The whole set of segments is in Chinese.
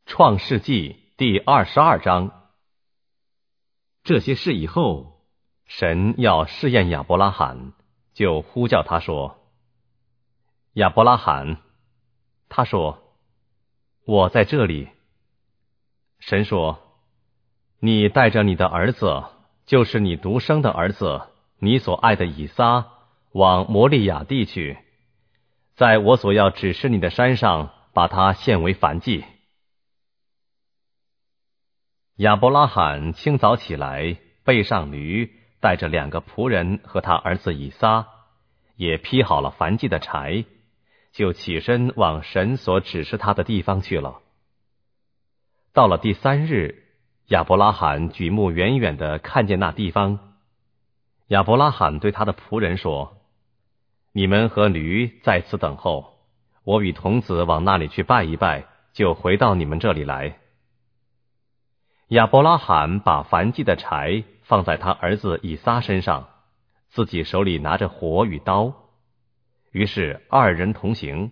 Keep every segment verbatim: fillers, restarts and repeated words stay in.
创世纪第二十二章。这些事以后，神要试验亚伯拉罕，就呼叫他说：亚伯拉罕。他说：我在这里。神说：你带着你的儿子，就是你独生的儿子，你所爱的以撒，往摩利亚地去，在我所要指示你的山上，把他献为燔祭。亚伯拉罕清早起来，背上驴，带着两个仆人和他儿子以撒，也劈好了燔祭的柴，就起身往神所指示他的地方去了。到了第三日，亚伯拉罕举目远远地看见那地方。亚伯拉罕对他的仆人说：你们和驴在此等候，我与童子往那里去拜一拜，就回到你们这里来。亚伯拉罕把燔祭的柴放在他儿子以撒身上，自己手里拿着火与刀，于是二人同行。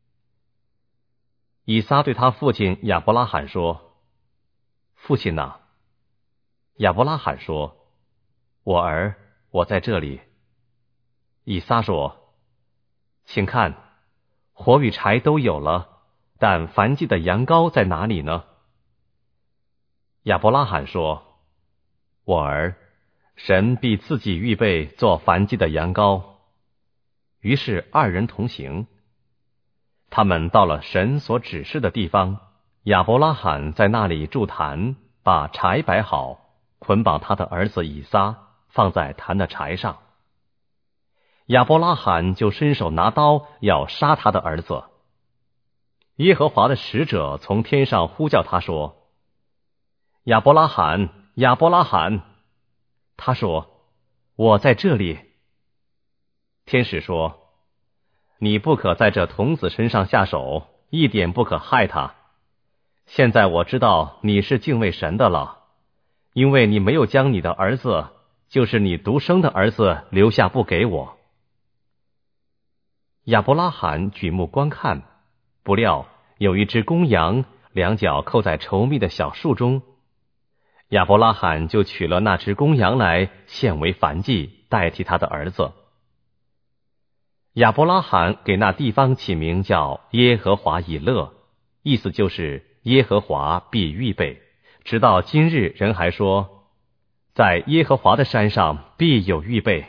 以撒对他父亲亚伯拉罕说：父亲哪？亚伯拉罕说：我儿，我在这里。以撒说：请看，火与柴都有了，但燔祭的羊羔在哪里呢？亚伯拉罕说：我儿，神必自己预备做燔祭的羊羔。于是二人同行。他们到了神所指示的地方，亚伯拉罕在那里筑坛，把柴摆好，捆绑他的儿子以撒，放在坛的柴上。亚伯拉罕就伸手拿刀要杀他的儿子。耶和华的使者从天上呼叫他说：亚伯拉罕，亚伯拉罕。他说：我在这里。天使说：你不可在这童子身上下手，一点不可害他。现在我知道你是敬畏神的了，因为你没有将你的儿子，就是你独生的儿子留下不给我。亚伯拉罕举目观看，不料有一只公羊，两脚扣在稠密的小树中。亚伯拉罕就取了那只公羊来，献为燔祭，代替他的儿子。亚伯拉罕给那地方起名叫耶和华以勒，意思就是耶和华必预备。直到今日，人还说，在耶和华的山上必有预备。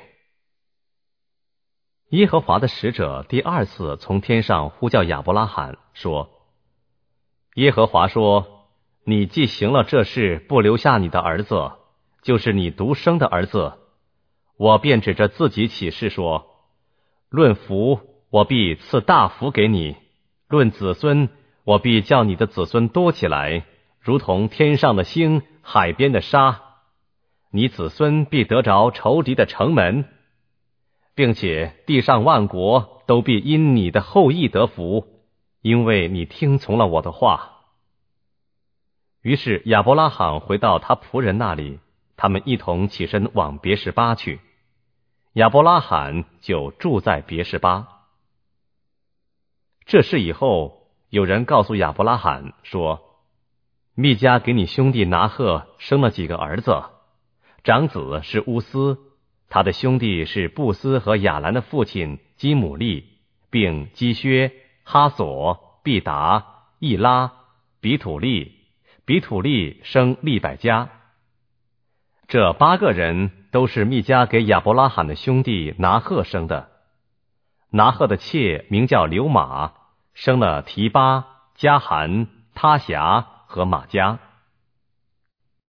耶和华的使者第二次从天上呼叫亚伯拉罕说：耶和华说，你既行了这事，不留下你的儿子，就是你独生的儿子，我便指着自己起誓说：论福，我必赐大福给你；论子孙，我必叫你的子孙多起来，如同天上的星，海边的沙。你子孙必得着仇敌的城门，并且地上万国都必因你的后裔得福，因为你听从了我的话。于是亚伯拉罕回到他仆人那里，他们一同起身往别是巴去。亚伯拉罕就住在别是巴。这事以后，有人告诉亚伯拉罕说：密迦给你兄弟拿鹤生了几个儿子，长子是乌斯，他的兄弟是布斯和亚兰的父亲基姆利，并基薛、哈索、毕达、易拉、比土利。比土利生利百加。这八个人都是密迦给亚伯拉罕的兄弟拿鹤生的。拿鹤的妾名叫流玛，生了提巴、加含、他辖和玛加。